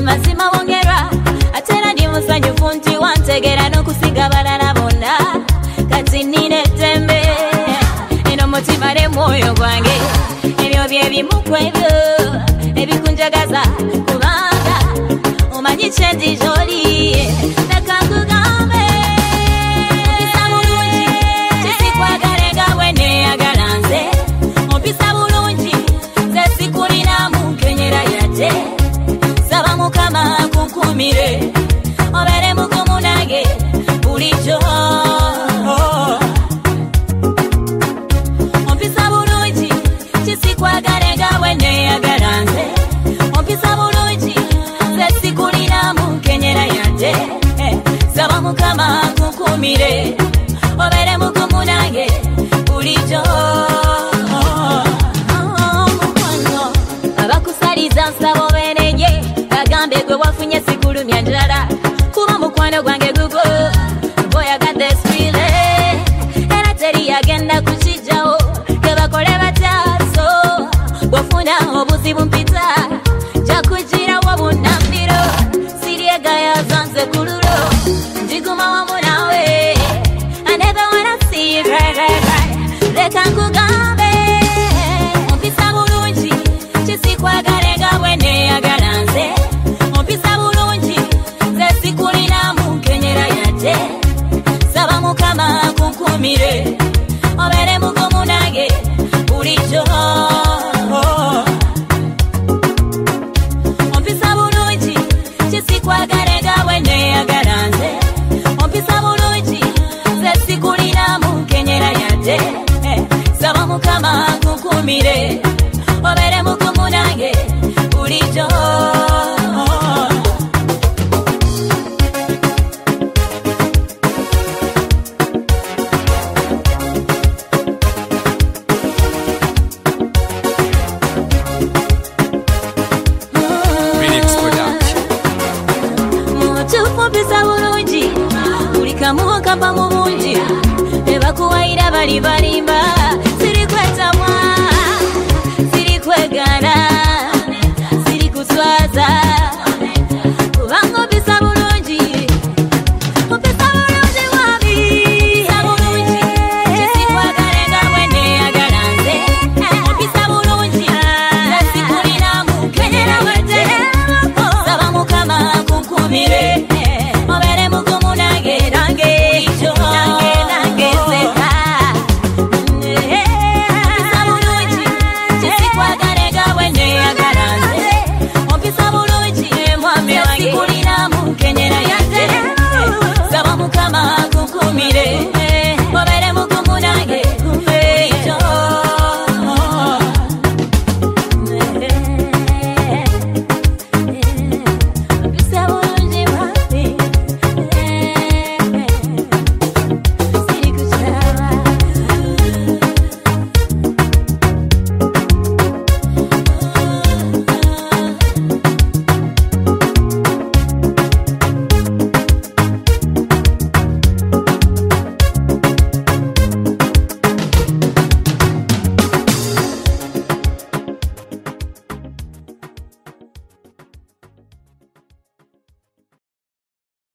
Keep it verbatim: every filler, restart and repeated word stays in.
mazima wongerwa atera ndi musanyufu nti wantegera n'okusiga balala bonna kati nina ettembe eno mutima ne mwoyo gwange ebyo bye bimu ku ebyo ebikunjagaza kubanga omanyi kye ndi gy'oli leka nkugambe ompisa bulungi kisikwagale nga bwe neeyagala nze ompisa bulungi nze sikulinamu nkenyera yadde saba mukama kunkumire obeere mugumu nange bulijjo ompisa bulungi kisikwagale nga bwe neeyagala nze ompisa bulungi nze sikulinamu nkenyera yadde saba mukama kunkumire obeere mugumu nange bulijjo abakusaliza nsaba obeerenye bagambe gwe wafunye sikulumya njala kuba mukwano gwange gugo boyagadde swile era teri yagenda kukijjawo kebakole batyaso bwofuna obuzibu mpita jakugirawo bunambiro siryegayaza nze kululo njiguma wamu nawe I never wanna see you cry, cry, cry. Leka nkugambe ompisa bulungi kisikwagale nga bwe neeyagala nze ompisa bulungi nze sikulinamu nkenyera yadde saba mukama kunkumire obeere mugumu nange bulijjo ompisa bulungi kisikwagale nga bwe neeyagala nze ompisa bulungi nze sikulinamu nkenyera yadde saba mukama kunkumire obeere mugumu nange bulijjo mutufumpisa bulungi buli kamu kava mu bungi tebakuwayira bali balimba